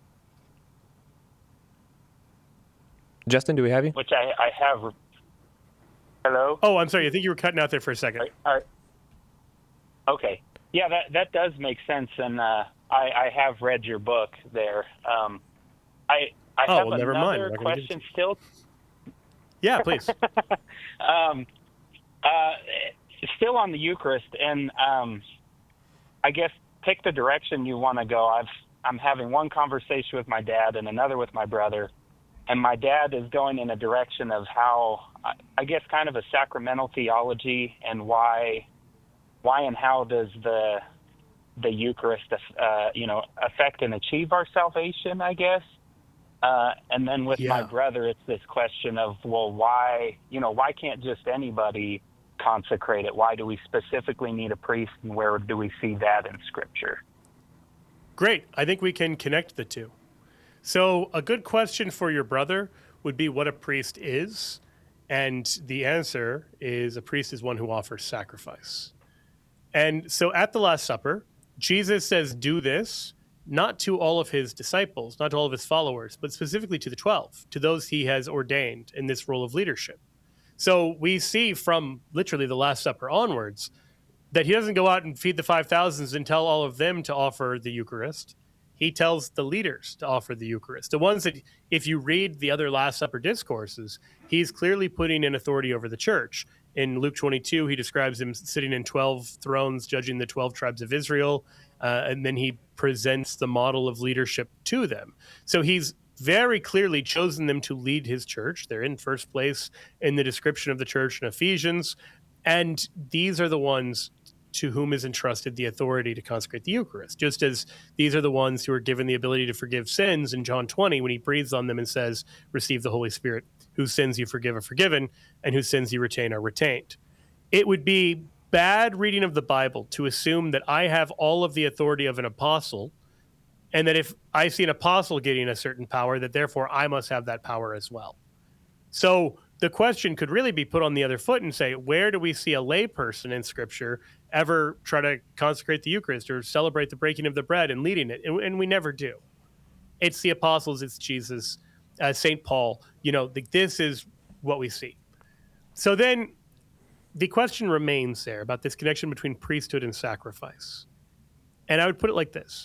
Justin, do we have you? Which I have. Hello? Oh, I'm sorry. I think you were cutting out there for a second. Okay. Yeah, that does make sense. And I have read your book there. I have never another mind. question still. Yeah, please. Still on the Eucharist, and I guess pick the direction you want to go. I'm having one conversation with my dad and another with my brother, and my dad is going in a direction of how, I guess, kind of a sacramental theology, and why and how does the Eucharist affect and achieve our salvation, I guess. And then with my brother, it's this question of, well, why can't just anybody consecrate it? Why do we specifically need a priest, and where do we see that in Scripture? Great. I think we can connect the two. So a good question for your brother would be what a priest is. And the answer is a priest is one who offers sacrifice. And so at the Last Supper, Jesus says, do this, not to all of his disciples, not to all of his followers, but specifically to the 12, to those he has ordained in this role of leadership. So we see from literally the Last Supper onwards that he doesn't go out and feed the 5,000s and tell all of them to offer the Eucharist. He tells the leaders to offer the Eucharist. The ones that, if you read the other Last Supper discourses, he's clearly putting in authority over the church. In Luke 22, he describes him sitting in 12 thrones, judging the 12 tribes of Israel, and then he presents the model of leadership to them. So he's very clearly chosen them to lead his church. They're in first place in the description of the church in Ephesians, and these are the ones to whom is entrusted the authority to consecrate the Eucharist, just as these are the ones who are given the ability to forgive sins in John 20 when he breathes on them and says, receive the Holy Spirit, whose sins you forgive are forgiven, and whose sins you retain are retained. It would be bad reading of the Bible to assume that I have all of the authority of an apostle, and that if I see an apostle getting a certain power, that therefore I must have that power as well. So the question could really be put on the other foot and say, where do we see a lay person in Scripture ever try to consecrate the Eucharist or celebrate the breaking of the bread and leading it? And we never do. It's the apostles, it's Jesus, St. Paul. This is what we see. So then the question remains there about this connection between priesthood and sacrifice. And I would put it like this.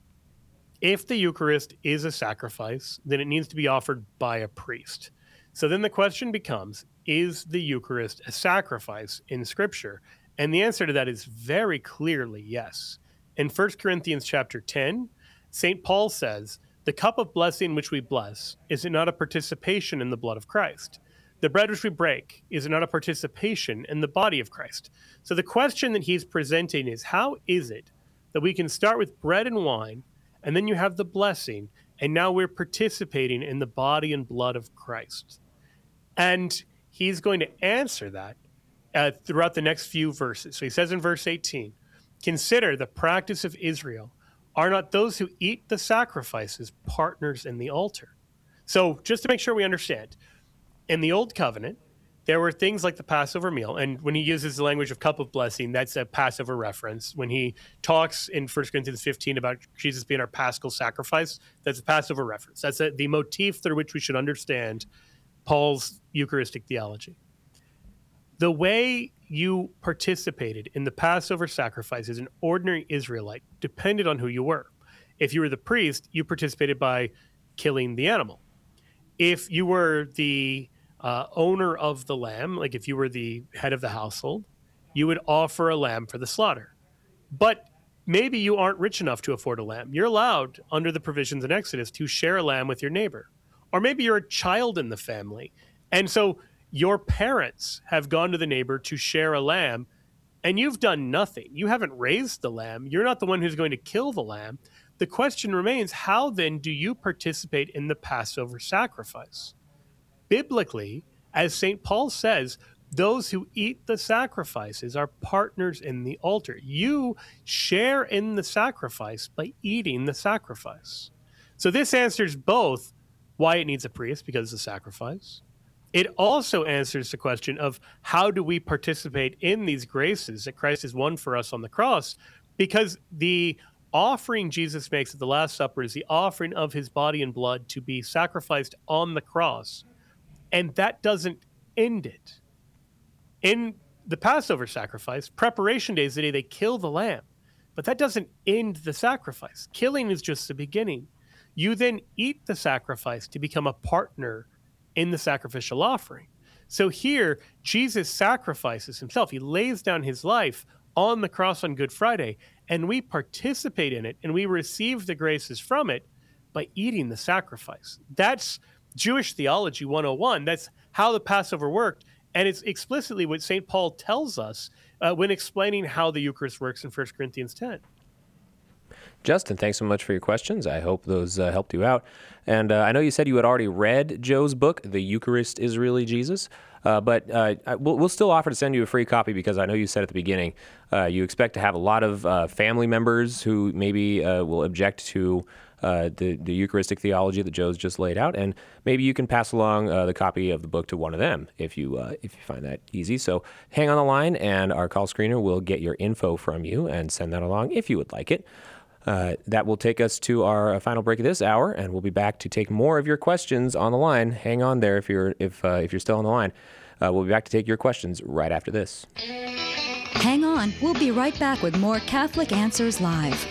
If the Eucharist is a sacrifice, then it needs to be offered by a priest. So then the question becomes, is the Eucharist a sacrifice in Scripture? And the answer to that is very clearly yes. In 1 Corinthians chapter 10, St. Paul says, the cup of blessing which we bless, is it not a participation in the blood of Christ? The bread which we break, is it not a participation in the body of Christ? So the question that he's presenting is, how is it that we can start with bread and wine, and then you have the blessing, and now we're participating in the body and blood of Christ? And he's going to answer that throughout the next few verses. So he says in verse 18, consider the practice of Israel. Are not those who eat the sacrifices partners in the altar? So just to make sure we understand, in the Old Covenant, there were things like the Passover meal. And when he uses the language of cup of blessing, that's a Passover reference. When he talks in 1 Corinthians 15 about Jesus being our paschal sacrifice, that's a Passover reference. That's the motif through which we should understand Paul's Eucharistic theology. The way you participated in the Passover sacrifice as an ordinary Israelite depended on who you were. If you were the priest, you participated by killing the animal. If you were the owner of the lamb, like if you were the head of the household, you would offer a lamb for the slaughter. But maybe you aren't rich enough to afford a lamb. You're allowed, under the provisions in Exodus, to share a lamb with your neighbor. Or maybe you're a child in the family, and so your parents have gone to the neighbor to share a lamb, and you've done nothing. You haven't raised the lamb. You're not the one who's going to kill the lamb. The question remains, how then do you participate in the Passover sacrifice? Biblically, as St. Paul says, those who eat the sacrifices are partners in the altar. You share in the sacrifice by eating the sacrifice. So this answers both why it needs a priest, because it's a sacrifice. It also answers the question of how do we participate in these graces that Christ has won for us on the cross, because the offering Jesus makes at the Last Supper is the offering of his body and blood to be sacrificed on the cross. And that doesn't end it. In the Passover sacrifice, preparation day is the day they kill the lamb, but that doesn't end the sacrifice. Killing is just the beginning. You then eat the sacrifice to become a partner in the sacrificial offering. So here, Jesus sacrifices himself. He lays down his life on the cross on Good Friday, and we participate in it, and we receive the graces from it by eating the sacrifice. That's Jewish Theology 101. That's how the Passover worked, and it's explicitly what St. Paul tells us when explaining how the Eucharist works in 1 Corinthians 10. Justin, thanks so much for your questions. I hope those helped you out. And I know you said you had already read Joe's book, The Eucharist is Really Jesus, but we'll still offer to send you a free copy because I know you said at the beginning you expect to have a lot of family members who maybe will object to the Eucharistic theology that Joe's just laid out, and maybe you can pass along the copy of the book to one of them if you find that easy. So hang on the line, and our call screener will get your info from you and send that along if you would like it. That will take us to our final break of this hour, and we'll be back to take more of your questions on the line. Hang on there if you're still on the line. We'll be back to take your questions right after this. Hang on. We'll be right back with more Catholic Answers Live.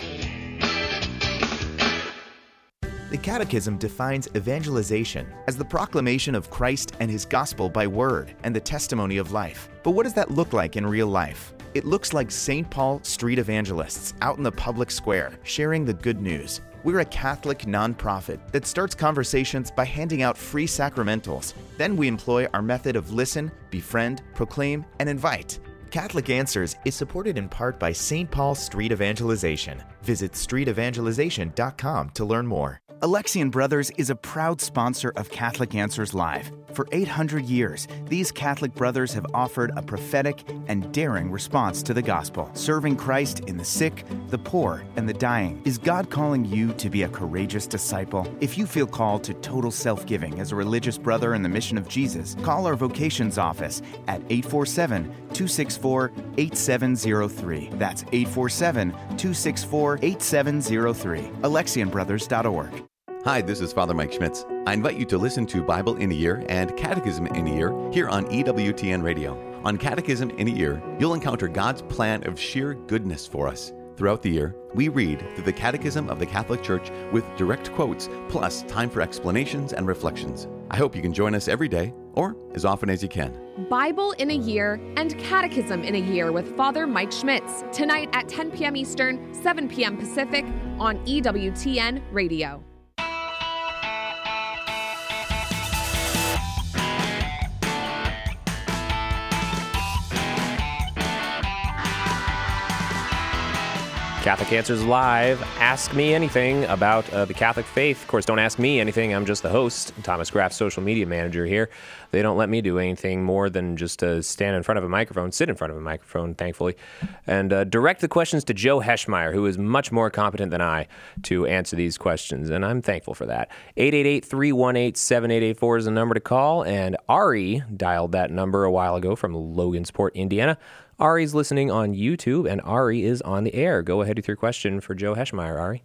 The Catechism defines evangelization as the proclamation of Christ and His gospel by word and the testimony of life. But what does that look like in real life? It looks like St. Paul street evangelists out in the public square sharing the good news. We're a Catholic nonprofit that starts conversations by handing out free sacramentals. Then we employ our method of listen, befriend, proclaim, and invite. Catholic Answers is supported in part by St. Paul Street Evangelization. Visit streetevangelization.com to learn more. Alexian Brothers is a proud sponsor of Catholic Answers Live. For 800 years, these Catholic brothers have offered a prophetic and daring response to the gospel, serving Christ in the sick, the poor, and the dying. Is God calling you to be a courageous disciple? If you feel called to total self-giving as a religious brother in the mission of Jesus, call our vocations office at 847-264-8703. That's 847-264-8703. AlexianBrothers.org. Hi, this is Father Mike Schmitz. I invite you to listen to Bible in a Year and Catechism in a Year here on EWTN Radio. On Catechism in a Year, you'll encounter God's plan of sheer goodness for us. Throughout the year, we read through the Catechism of the Catholic Church with direct quotes, plus time for explanations and reflections. I hope you can join us every day, or as often as you can. Bible in a Year and Catechism in a Year with Father Mike Schmitz, tonight at 10 p.m. Eastern, 7 p.m. Pacific on EWTN Radio. Catholic Answers Live. Ask me anything about the Catholic faith. Of course, don't ask me anything. I'm just the host, Thomas Graff, social media manager here. They don't let me do anything more than just stand in front of a microphone, sit in front of a microphone, thankfully, and direct the questions to Joe Heschmeyer, who is much more competent than I to answer these questions, and I'm thankful for that. 888-318-7884 is the number to call, and Ari dialed that number a while ago from Logansport, Indiana. Ari's listening on YouTube, and Ari is on the air. Go ahead with your question for Joe Heschmeyer, Ari.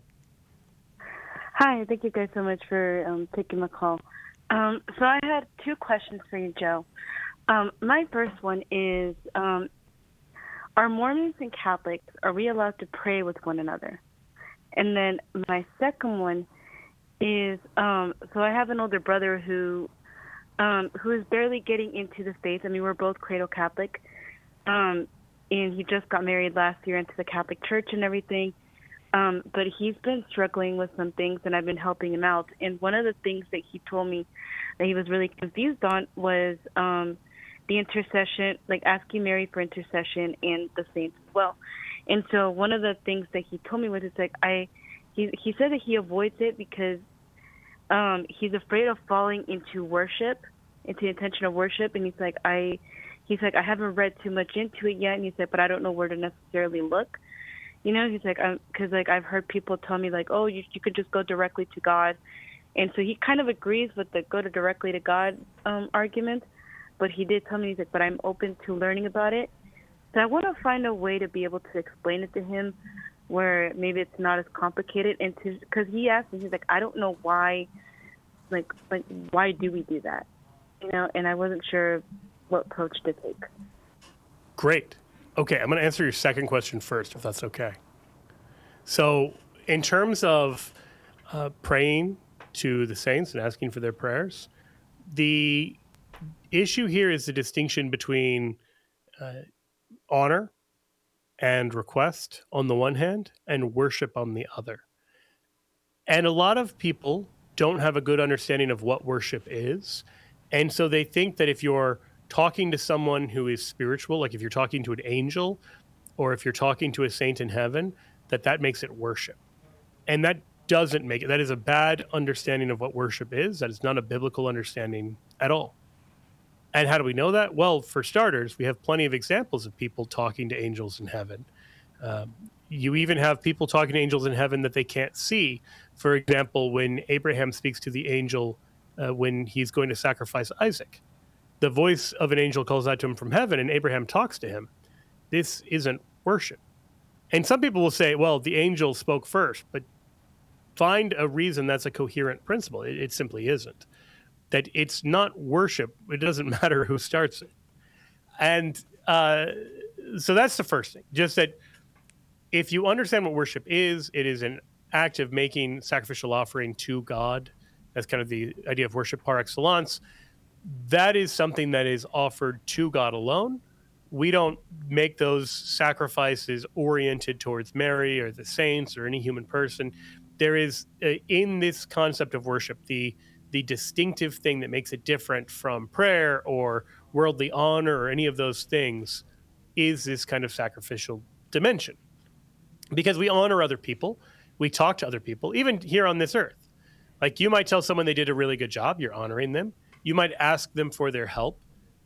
Hi, thank you guys so much for taking my call. So I had two questions for you, Joe. My first one is, are Mormons and Catholics, are we allowed to pray with one another? And then my second one is, so I have an older brother who is barely getting into the faith. I mean, we're both cradle Catholic. And he just got married last year into the Catholic Church and everything. But he's been struggling with some things, and I've been helping him out. And one of the things that he told me that he was really confused on was the intercession, like asking Mary for intercession and the saints as well. And so one of the things that he told me was, it's like, he said that he avoids it because he's afraid of falling into worship, into the intention of worship. And he's like, I haven't read too much into it yet. And he said, but I don't know where to necessarily look. You know, he's like, because like I've heard people tell me like, oh, you could just go directly to God. And so he kind of agrees with the go to directly to God argument. But he did tell me, he's like, but I'm open to learning about it. So I want to find a way to be able to explain it to him where maybe it's not as complicated. And because he asked me, he's like, I don't know why, like why do we do that? You know, and I wasn't sure what approach to take. Great. Okay, I'm going to answer your second question first, if that's okay. So in terms of praying to the saints and asking for their prayers, the issue here is the distinction between honor and request on the one hand and worship on the other. And a lot of people don't have a good understanding of what worship is. And so they think that if you're talking to someone who is spiritual, like if you're talking to an angel or if you're talking to a saint in heaven, that makes it worship. And that doesn't make it. That is a bad understanding of what worship is. That is not a biblical understanding at all. And how do we know that? Well, for starters, we have plenty of examples of people talking to angels in heaven. You even have people talking to angels in heaven that they can't see. For example, when Abraham speaks to the angel when he's going to sacrifice Isaac, the voice of an angel calls out to him from heaven, and Abraham talks to him. This isn't worship. And some people will say, well, the angel spoke first, but find a reason that's a coherent principle. It simply isn't. That it's not worship. It doesn't matter who starts it. And so that's the first thing. Just that if you understand what worship is, it is an act of making sacrificial offering to God. That's kind of the idea of worship par excellence. That is something that is offered to God alone. We don't make those sacrifices oriented towards Mary or the saints or any human person. There is, in this concept of worship, the distinctive thing that makes it different from prayer or worldly honor or any of those things is this kind of sacrificial dimension. Because we honor other people, we talk to other people, even here on this earth. Like you might tell someone they did a really good job, you're honoring them. You might ask them for their help.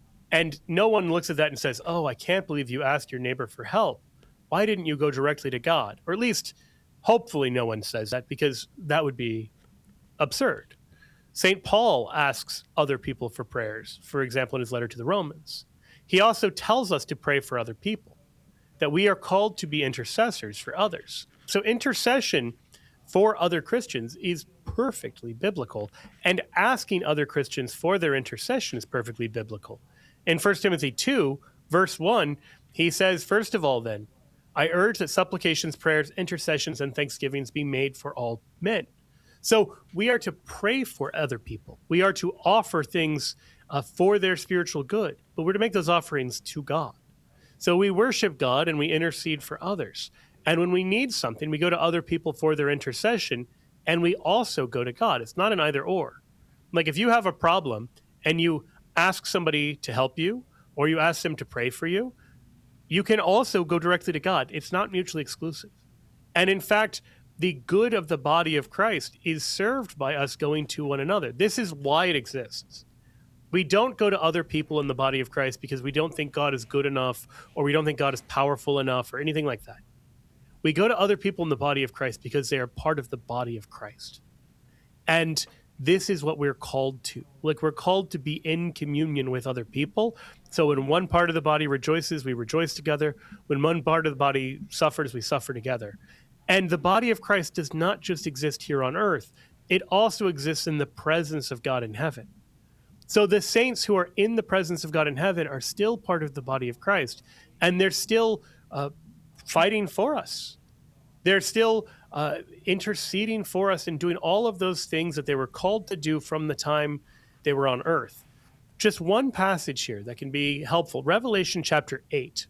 And no one looks at that and says, oh, I can't believe you asked your neighbor for help. Why didn't you go directly to God? Or at least, hopefully no one says that, because that would be absurd. St. Paul asks other people for prayers, for example, in his letter to the Romans. He also tells us to pray for other people, that we are called to be intercessors for others. So intercession for other Christians is perfectly biblical, and asking other Christians for their intercession is perfectly biblical. In 1 Timothy 2, verse 1, he says, first of all, then, I urge that supplications, prayers, intercessions, and thanksgivings be made for all men. So we are to pray for other people. We are to offer things for their spiritual good, but we're to make those offerings to God. So we worship God and we intercede for others. And when we need something, we go to other people for their intercession, and we also go to God. It's not an either or. Like if you have a problem and you ask somebody to help you, or you ask them to pray for you, you can also go directly to God. It's not mutually exclusive. And in fact, the good of the body of Christ is served by us going to one another. This is why it exists. We don't go to other people in the body of Christ because we don't think God is good enough, or we don't think God is powerful enough, or anything like that. We go to other people in the body of Christ because they are part of the body of Christ. And this is what we're called to. Like, we're called to be in communion with other people. So when one part of the body rejoices, we rejoice together. When one part of the body suffers, we suffer together. And the body of Christ does not just exist here on earth. It also exists in the presence of God in heaven. So the saints who are in the presence of God in heaven are still part of the body of Christ. And they're still fighting for us. They're still interceding for us and doing all of those things that they were called to do from the time they were on earth. Just one passage here that can be helpful. Revelation chapter 8.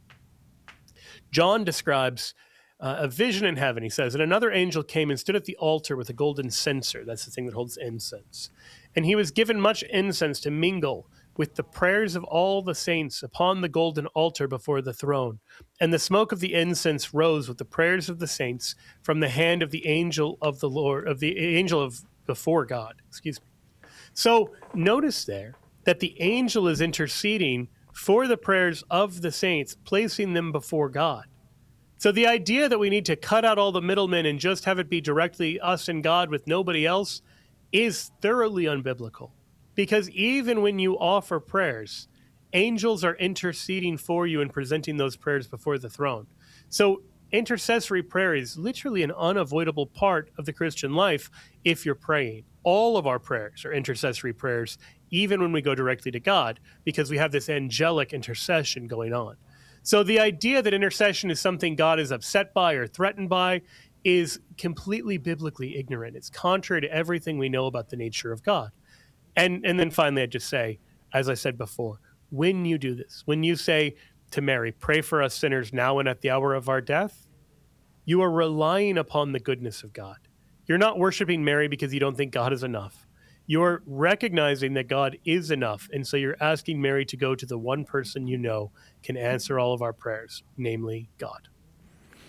John describes a vision in heaven. He says, and another angel came and stood at the altar with a golden censer. That's the thing that holds incense. And he was given much incense to mingle with the prayers of all the saints upon the golden altar before the throne. And the smoke of the incense rose with the prayers of the saints from the hand of the angel of the Lord, of the angel of before God. Excuse me. So notice there that the angel is interceding for the prayers of the saints, placing them before God. So the idea that we need to cut out all the middlemen and just have it be directly us and God with nobody else is thoroughly unbiblical. Because even when you offer prayers, angels are interceding for you and presenting those prayers before the throne. So intercessory prayer is literally an unavoidable part of the Christian life if you're praying. All of our prayers are intercessory prayers, even when we go directly to God, because we have this angelic intercession going on. So the idea that intercession is something God is upset by or threatened by is completely biblically ignorant. It's contrary to everything we know about the nature of God. And then finally, I'd just say, as I said before, when you do this, when you say to Mary, pray for us sinners now and at the hour of our death, you are relying upon the goodness of God. You're not worshiping Mary because you don't think God is enough. You're recognizing that God is enough, and so you're asking Mary to go to the one person you know can answer all of our prayers, namely God.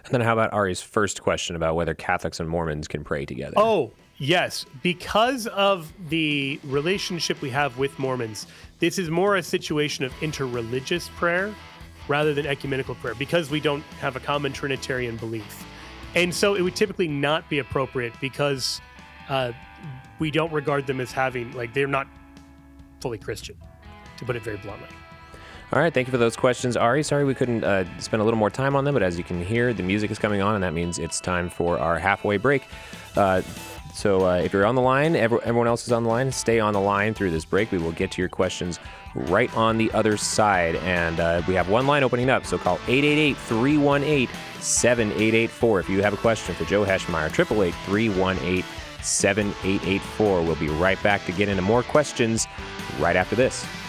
And then how about Ari's first question about whether Catholics and Mormons can pray together? Oh, yes. Because of the relationship we have with Mormons, this is more a situation of interreligious prayer rather than ecumenical prayer, because we don't have a common Trinitarian belief. And so it would typically not be appropriate because we don't regard them as having, like, they're not fully Christian, to put it very bluntly. All right, thank you for those questions, Ari. Sorry we couldn't spend a little more time on them, but as you can hear, the music is coming on, and that means it's time for our halfway break. So if you're on the line, everyone else is on the line, stay on the line through this break. We will get to your questions right on the other side. And we have one line opening up, so call 888-318-7884 if you have a question for Joe Heschmeyer, 888-318-7884. We'll be right back to get into more questions right after this.